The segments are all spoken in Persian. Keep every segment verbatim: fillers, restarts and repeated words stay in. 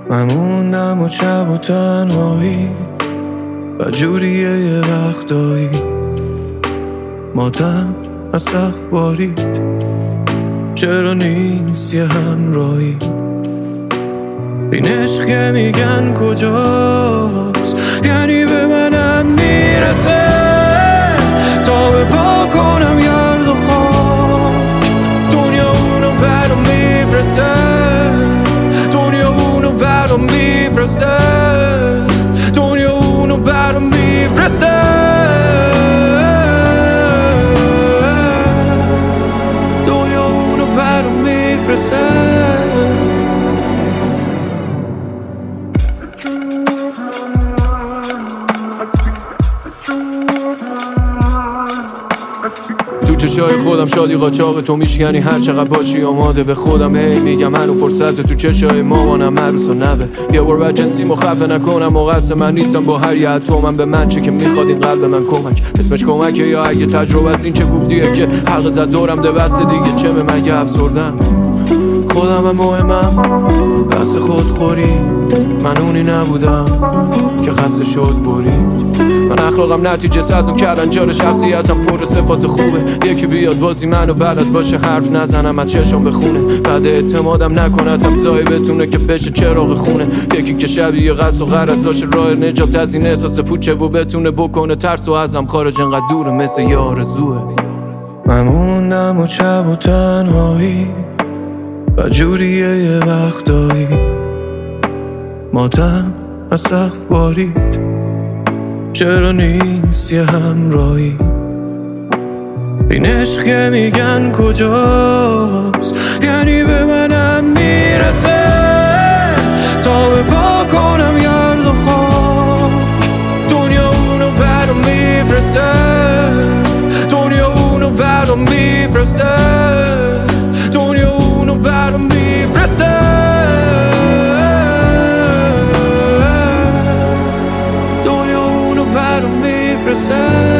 من موندم و شب و تنهایی و جوریه یه وقتایی ماتم از سقف بارید، چرا نیست یه همراهی؟ این عشق که میگن کجاست، یعنی به منم میرسه تا به پا کنم گرد و خاک. دنیا اونو برام میفرسته، دنیا اونو برام میفرسته، دنیا اونو برام میفرسته، دنیا اونو برام میفرسته. تو چشای خودم شادی قاچاق تو میشکنی، هر چقدر باشی آماده به خودم. هی میگم هنو فرصت تو چشای مامانم عروس و نوه. یه بار بعد جنسی مخفه نکنم، مقصر من نیستم با هر یه اتمم. به من چه که میخواد این قلب من کمک، اسمش کمکه یا اگه تجربه از این چه گفتیه که حق زد دورم ده بسته دیگه چه به من یه افسردم. خودم هم مهمم بس خودخوری، من اونی نبودم که خسته شد برید. من اخلاقم نتیجه صدم کردن جار شخصیتم پر صفات خوبه. یکی بیاد بازی منو بلد باشه حرف نزنم از چشم بخونه، بعد اعتمادم نکنتم زایی بتونه که بشه چراغ خونه. یکی که شبیه قصد و غرض داشته راه نجات از این احساس پوچه و بتونه بکنه ترس و ازم خارج انقدر دوره مثل یه آرزوه. من موندم و شب و تنهایی و جوریه یه وقتایی ماتم از سقف بارید، چرا نیست یه همراهی؟ این عشق که میگن کجاست، یعنی به منم میرسه تا به پا کنم گرد و خاک. دنیا اونو برام میفرسته، دنیا اونو برام میفرسته، دنیا اونو برام میفرسته، دنیا اونو برام میفرسته.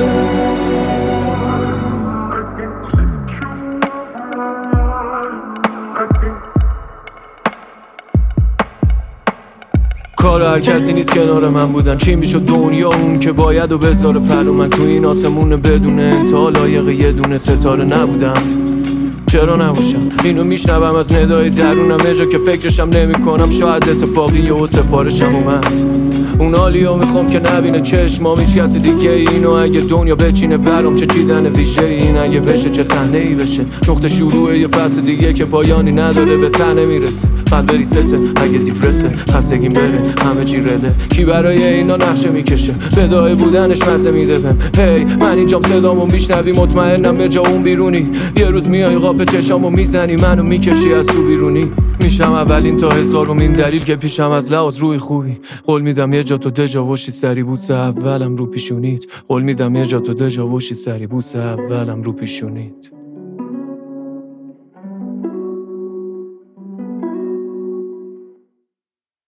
کار هر کسی نیست کنار من بودن، چی میشد دنیا اون که باید و بذاره پلو من. تو این آسمون بدون انتها لایق یه دونه ستاره نبودم، چرا نباشم؟ اینو میشنوم از ندای درونم یه جا که فکرشم نمی کنم. شاید اتفاقی و سفارشم اومد، اون حالیو میخوام که نبینه چشمام هیچ کسی دیگه. اینو اگه دنیا بچینه برام چه چیدن ویژه، این اگه بشه چه صحنه ای بشه. نقطه شروع یه فصل دیگه که پایانی نداره به تنه میرسه. قلب ریسته اگه دیپرسه، خستگیم بره همه چی رله. کی برای اینا نقشه میکشه، بدای بودنش مزه میده بهم. هی من اینجام صدامو میشنوی، مطمئنم به جا اون بیرونی. یه روز میای قاپ چشامو میزنی، منو میکشی از تو بیرونی. میشم اولین تا هزارمین دلیل که پیشم از لحاظ روی خوبی. قول میدم یه جا تو دجا وشی سری بوسه اولم رو پیشونیت. قول میدم یه جا تو دجا وشی سری بوسه اولم رو پیشونیت.